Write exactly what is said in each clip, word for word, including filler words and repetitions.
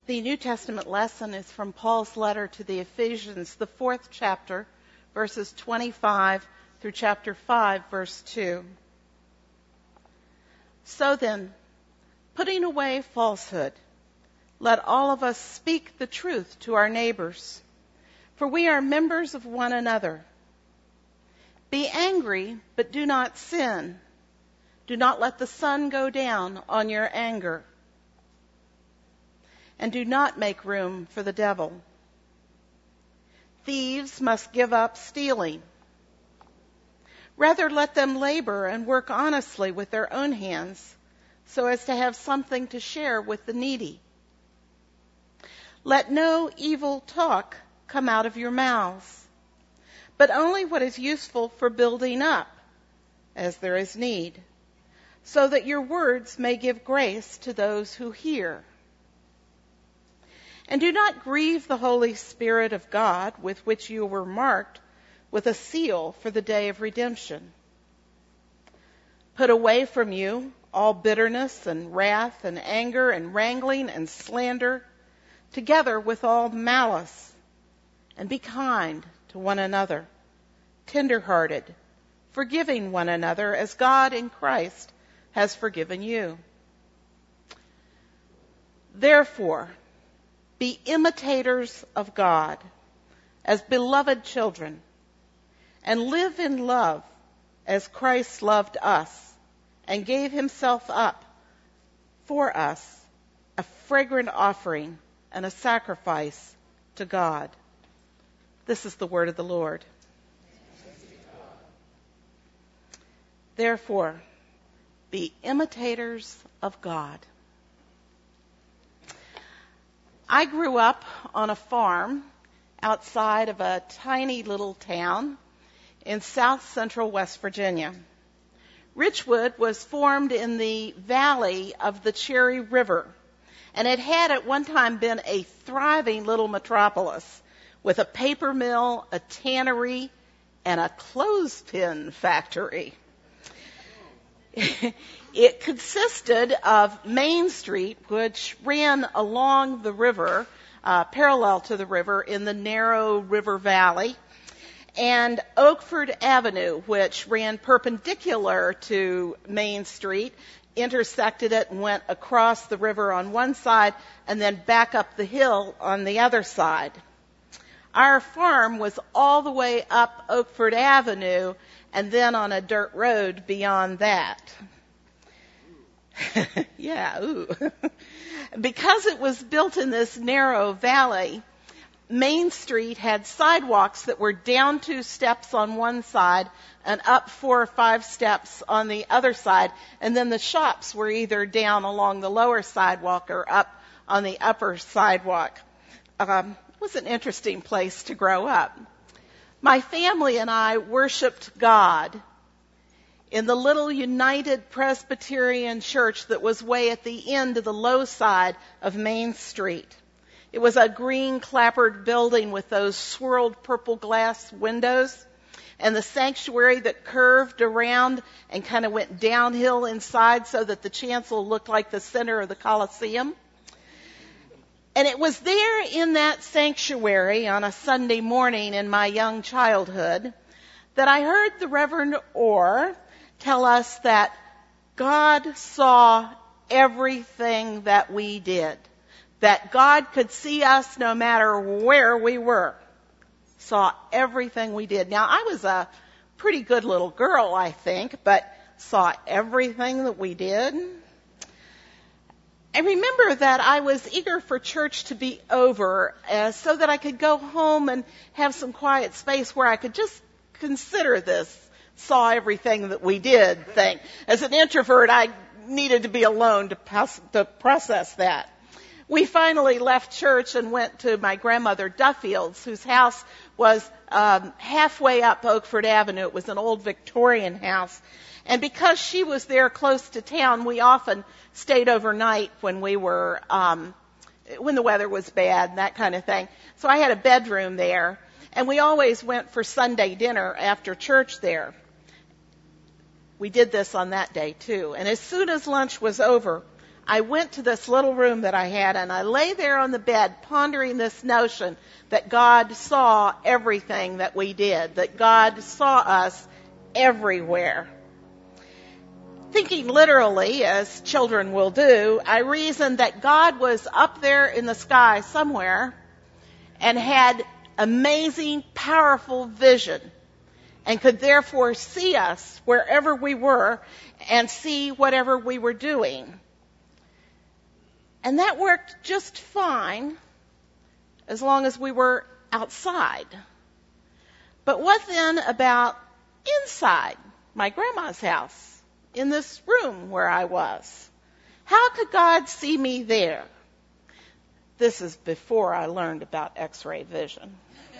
The New Testament lesson is from Paul's letter to the Ephesians, the fourth chapter, verses twenty-five through chapter five, verse two. So then, putting away falsehood, let all of us speak the truth to our neighbors, for we are members of one another. Be angry, but do not sin. Do not let the sun go down on your anger. And do not make room for the devil. Thieves must give up stealing. Rather, let them labor and work honestly with their own hands, so as to have something to share with the needy. Let no evil talk come out of your mouths, but only what is useful for building up, as there is need, so that your words may give grace to those who hear. And do not grieve the Holy Spirit of God, with which you were marked with a seal for the day of redemption. Put away from you all bitterness and wrath and anger and wrangling and slander, together with all malice. And be kind to one another, tender-hearted, forgiving one another as God in Christ has forgiven you. Therefore, be imitators of God as beloved children, and live in love as Christ loved us and gave himself up for us, a fragrant offering and a sacrifice to God. This is the word of the Lord. Therefore, be imitators of God. I grew up on a farm outside of a tiny little town in south central West Virginia. Richwood was formed in the valley of the Cherry River, and it had at one time been a thriving little metropolis with a paper mill, a tannery, and a clothespin factory. It consisted of Main Street, which ran along the river, uh, parallel to the river in the narrow river valley, and Oakford Avenue, which ran perpendicular to Main Street, intersected it and went across the river on one side and then back up the hill on the other side. Our farm was all the way up Oakford Avenue and then on a dirt road beyond that. yeah, ooh. Because it was built in this narrow valley, Main Street had sidewalks that were down two steps on one side and up four or five steps on the other side, and then the shops were either down along the lower sidewalk or up on the upper sidewalk. Um, it was an interesting place to grow up. My family and I worshiped God in the little United Presbyterian Church that was way at the end of the low side of Main Street. It was a green clapboard building with those swirled purple glass windows, and the sanctuary that curved around and kind of went downhill inside so that the chancel looked like the center of the Colosseum. And it was there in that sanctuary on a Sunday morning in my young childhood that I heard the Reverend Orr tell us that God saw everything that we did, that God could see us no matter where we were, saw everything we did. Now, I was a pretty good little girl, I think, but saw everything that we did. I remember that I was eager for church to be over uh, so that I could go home and have some quiet space where I could just consider this saw everything that we did thing. As an introvert, I needed to be alone to, pass, to process that. We finally left church and went to my grandmother Duffield's, whose house was um, halfway up Oakford Avenue. It was an old Victorian house. And because she was there close to town, we often stayed overnight when we were, um, when the weather was bad and that kind of thing. So I had a bedroom there, and we always went for Sunday dinner after church there. We did this on that day too. And as soon as lunch was over, I went to this little room that I had, and I lay there on the bed pondering this notion that God saw everything that we did, that God saw us everywhere. Thinking literally, as children will do, I reasoned that God was up there in the sky somewhere and had amazing, powerful vision and could therefore see us wherever we were and see whatever we were doing. And that worked just fine as long as we were outside. But what then about inside my grandma's house, in this room where I was? How could God see me there? This is before I learned about X-ray vision.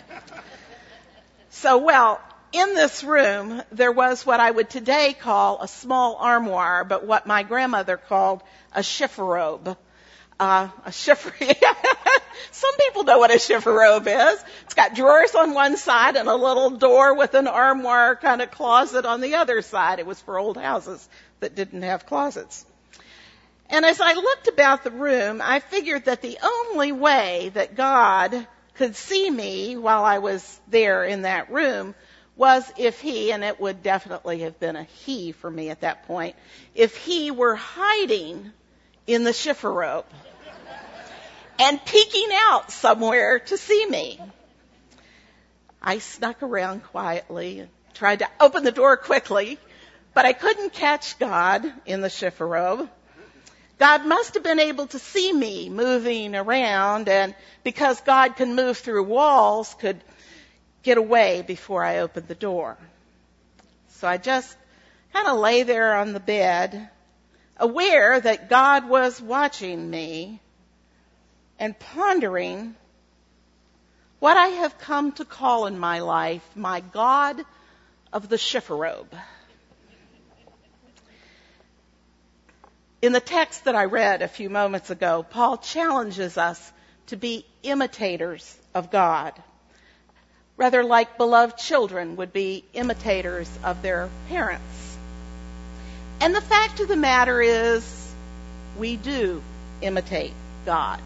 So, well, in this room, there was what I would today call a small armoire, but what my grandmother called a chifforobe. Uh, a chiffre. Some people know what a chifforobe is. It's got drawers on one side and a little door with an armoire kind of closet on the other side. It was for old houses that didn't have closets. And as I looked about the room, I figured that the only way that God could see me while I was there in that room was if he, and it would definitely have been a he for me at that point, if he were hiding in the chifforobe and peeking out somewhere to see me. I snuck around quietly and tried to open the door quickly, but I couldn't catch God in the chifforobe. God must have been able to see me moving around, and because God can move through walls, could get away before I opened the door. So I just kind of lay there on the bed, aware that God was watching me and pondering what I have come to call in my life my God of the chifforobe. In the text that I read a few moments ago, Paul challenges us to be imitators of God, rather like beloved children would be imitators of their parents. And the fact of the matter is, we do imitate God.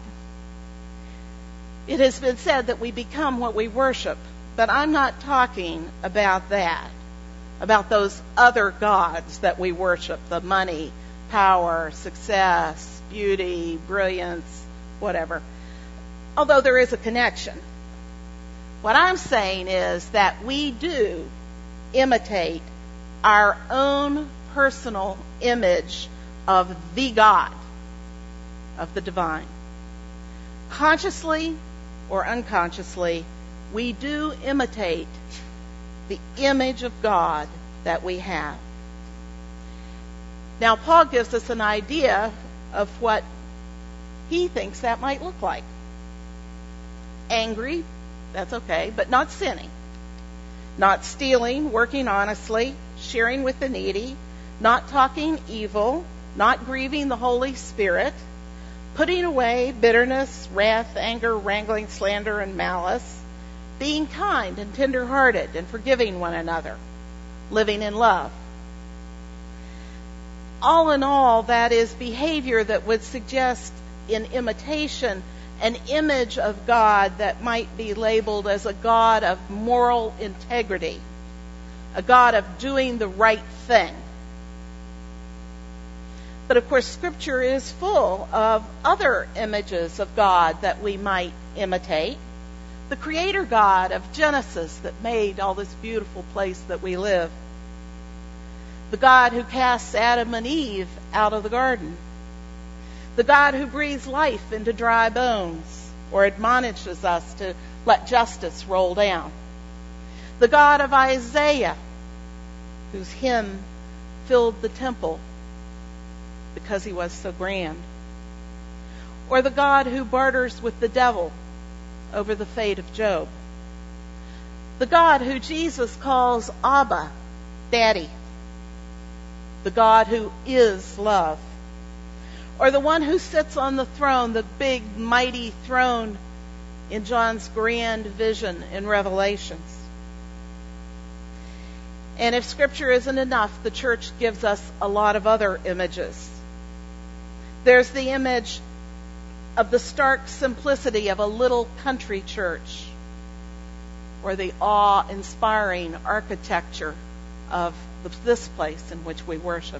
It has been said that we become what we worship, but I'm not talking about that, about those other gods that we worship, the money, power, success, beauty, brilliance, whatever. Although there is a connection. What I'm saying is that we do imitate our own personal image of the God, of the divine. Consciously or unconsciously, we do imitate the image of God that we have. Now, Paul gives us an idea of what he thinks that might look like. Angry, that's okay, but not sinning. Not stealing, working honestly, sharing with the needy, not talking evil, not grieving the Holy Spirit, putting away bitterness, wrath, anger, wrangling, slander, and malice, being kind and tender-hearted and forgiving one another, living in love. All in all, that is behavior that would suggest in imitation an image of God that might be labeled as a God of moral integrity, a God of doing the right thing. But of course, Scripture is full of other images of God that we might imitate. The Creator God of Genesis that made all this beautiful place that we live. The God who casts Adam and Eve out of the garden. The God who breathes life into dry bones or admonishes us to let justice roll down. The God of Isaiah, whose hymn filled the temple because he was so grand. Or the God who barters with the devil over the fate of Job. The God who Jesus calls Abba, Daddy. The God who is love. Or the one who sits on the throne, the big, mighty throne in John's grand vision in Revelations. And if Scripture isn't enough, the church gives us a lot of other images. There's the image of the stark simplicity of a little country church, or the awe-inspiring architecture of this place in which we worship.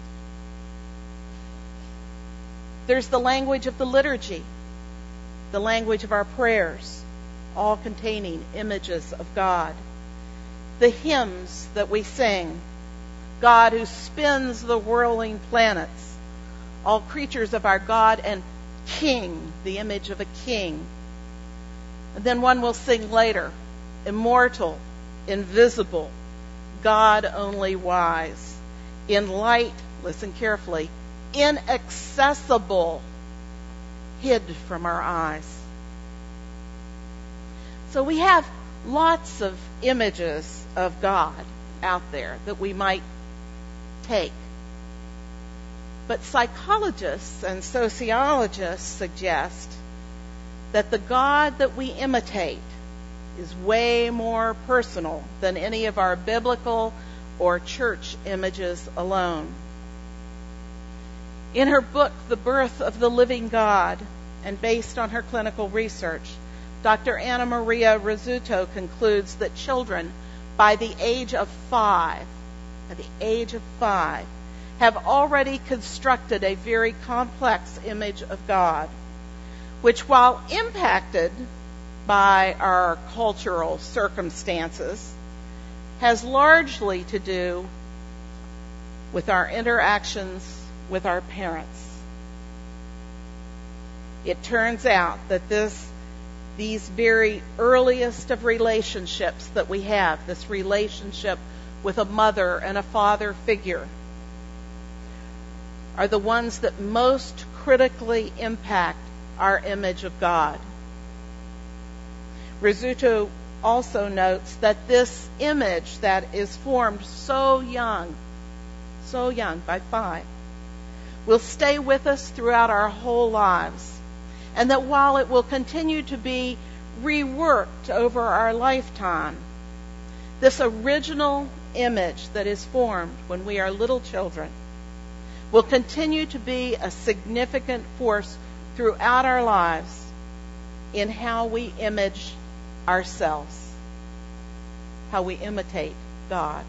There's the language of the liturgy, the language of our prayers, all containing images of God. The hymns that we sing, God who spins the whirling planets, all creatures of our God, and King, the image of a king. And then one will sing later, immortal, invisible, God only wise, in light, listen carefully, inaccessible, hid from our eyes. So we have lots of images of God out there that we might take. But psychologists and sociologists suggest that the God that we imitate is way more personal than any of our biblical or church images alone. In her book, The Birth of the Living God, and based on her clinical research, Doctor Anna Maria Rizzuto concludes that children, by the age of five, by the age of five, have already constructed a very complex image of God, which, while impacted by our cultural circumstances, has largely to do with our interactions with our parents. It turns out that this, these very earliest of relationships that we have, this relationship with a mother and a father figure, are the ones that most critically impact our image of God. Rizzuto also notes that this image that is formed so young, so young, by five, will stay with us throughout our whole lives, and that while it will continue to be reworked over our lifetime, this original image that is formed when we are little children will continue to be a significant force throughout our lives in how we image ourselves, how we imitate God.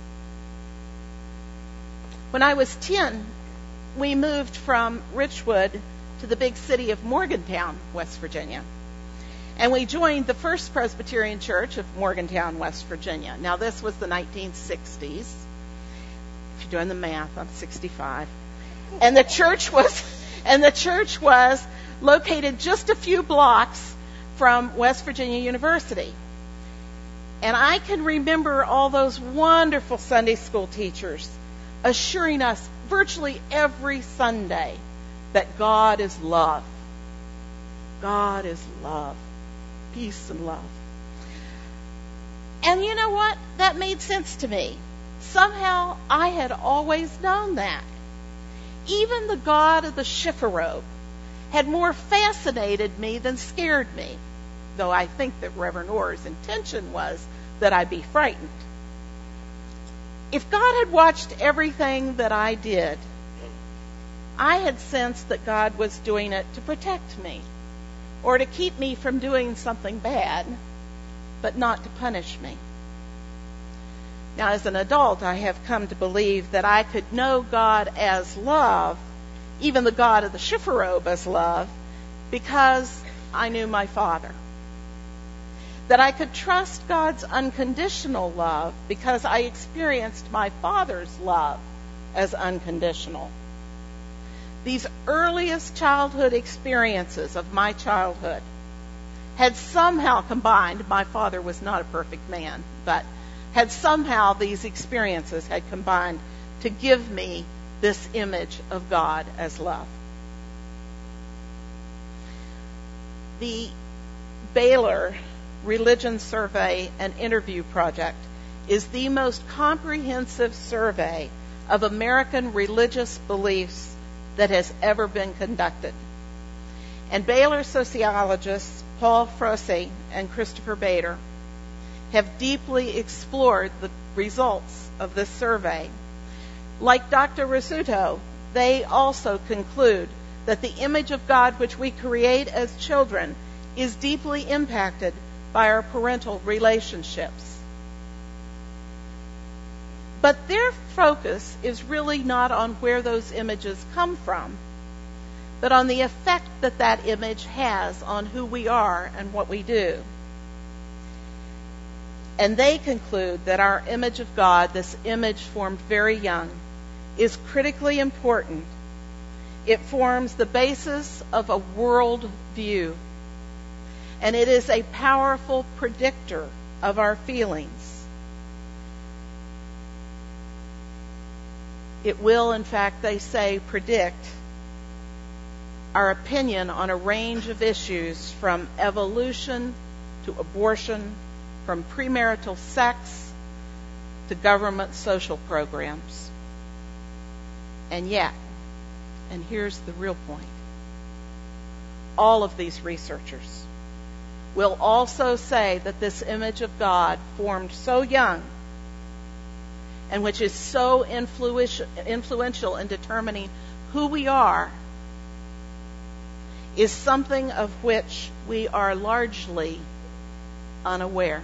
When I was ten, we moved from Richwood to the big city of Morgantown, West Virginia. And we joined the First Presbyterian Church of Morgantown, West Virginia. Now, this was the nineteen sixties. If you're doing the math, I'm sixty-five. And the church was, and the church was located just a few blocks from West Virginia University. And I can remember all those wonderful Sunday school teachers assuring us virtually every Sunday that God is love. God is love. Peace and love. And you know what? That made sense to me. Somehow I had always known that. Even the God of the chifforobe had more fascinated me than scared me, though I think that Reverend Orr's intention was that I be frightened. If God had watched everything that I did, I had sensed that God was doing it to protect me, or to keep me from doing something bad, but not to punish me. Now, as an adult, I have come to believe that I could know God as love, even the God of the chifforobe as love, because I knew my Father. That I could trust God's unconditional love because I experienced my Father's love as unconditional. These earliest childhood experiences of my childhood had somehow combined, my father was not a perfect man, but had somehow these experiences had combined to give me this image of God as love. The Baylor Religion Survey and Interview Project is the most comprehensive survey of American religious beliefs that has ever been conducted. And Baylor sociologists Paul Froese and Christopher Bader have deeply explored the results of this survey. Like Doctor Rizzuto, they also conclude that the image of God which we create as children is deeply impacted by our parental relationships. But their focus is really not on where those images come from, but on the effect that that image has on who we are and what we do. And they conclude that our image of God, this image formed very young, is critically important. It forms the basis of a world view, and it is a powerful predictor of our feelings. It will, in fact, they say, predict our opinion on a range of issues, from evolution to abortion, from premarital sex to government social programs. And yet, and here's the real point, all of these researchers will also say that this image of God, formed so young, and which is so influential in determining who we are, is something of which we are largely unaware.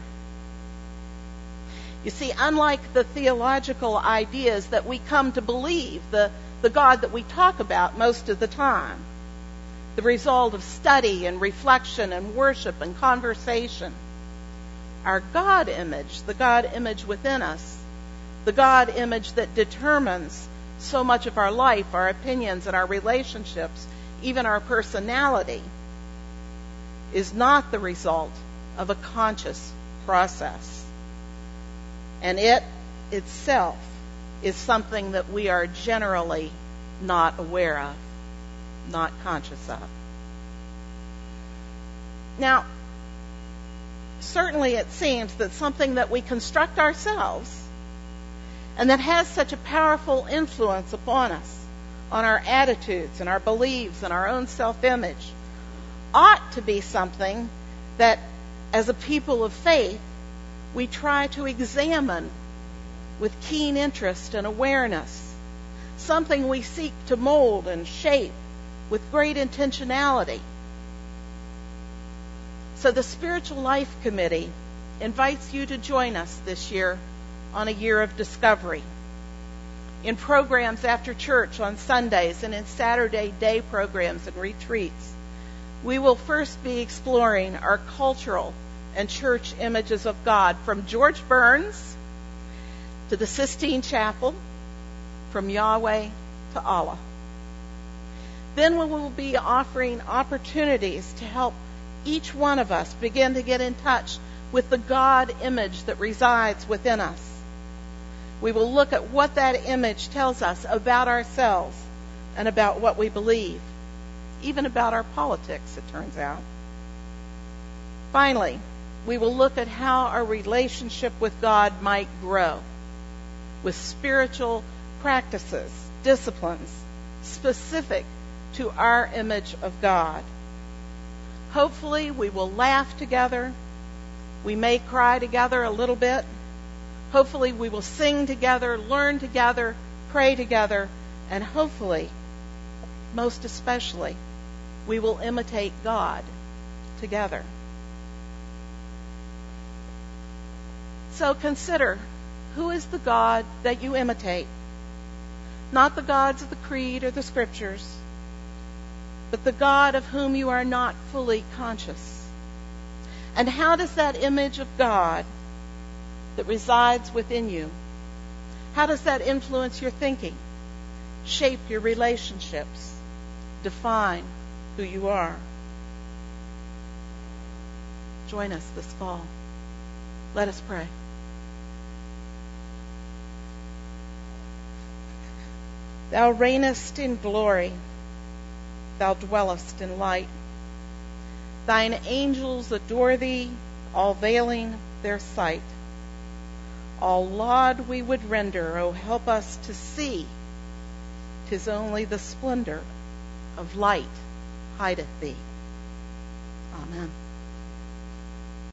You see, unlike the theological ideas that we come to believe, the, the God that we talk about most of the time, the result of study and reflection and worship and conversation, our God image, the God image within us, the God image that determines so much of our life, our opinions and our relationships, even our personality, is not the result of a conscious process. And it itself is something that we are generally not aware of, not conscious of. Now, certainly it seems that something that we construct ourselves and that has such a powerful influence upon us, on our attitudes and our beliefs and our own self-image, ought to be something that, as a people of faith, we try to examine with keen interest and awareness, something we seek to mold and shape with great intentionality. So the Spiritual Life Committee invites you to join us this year on a year of discovery, in programs after church on Sundays and in Saturday day programs and retreats. We will first be exploring our cultural and church images of God, from George Burns to the Sistine Chapel, from Yahweh to Allah. Then we will be offering opportunities to help each one of us begin to get in touch with the God image that resides within us. We will look at what that image tells us about ourselves and about what we believe, even about our politics, it turns out. Finally, we will look at how our relationship with God might grow with spiritual practices, disciplines, specific to our image of God. Hopefully, we will laugh together. We may cry together a little bit. Hopefully, we will sing together, learn together, pray together, and hopefully, most especially, we will imitate God together. So consider, who is the God that you imitate? Not the gods of the creed or the scriptures, but the God of whom you are not fully conscious. And how does that image of God that resides within you, how does that influence your thinking, shape your relationships, define who you are? Join us this fall. Let us pray. Thou reignest in glory. Thou dwellest in light. Thine angels adore thee, all veiling their sight. All laud we would render, O help us to see. 'Tis only the splendor of light hideth thee. Amen.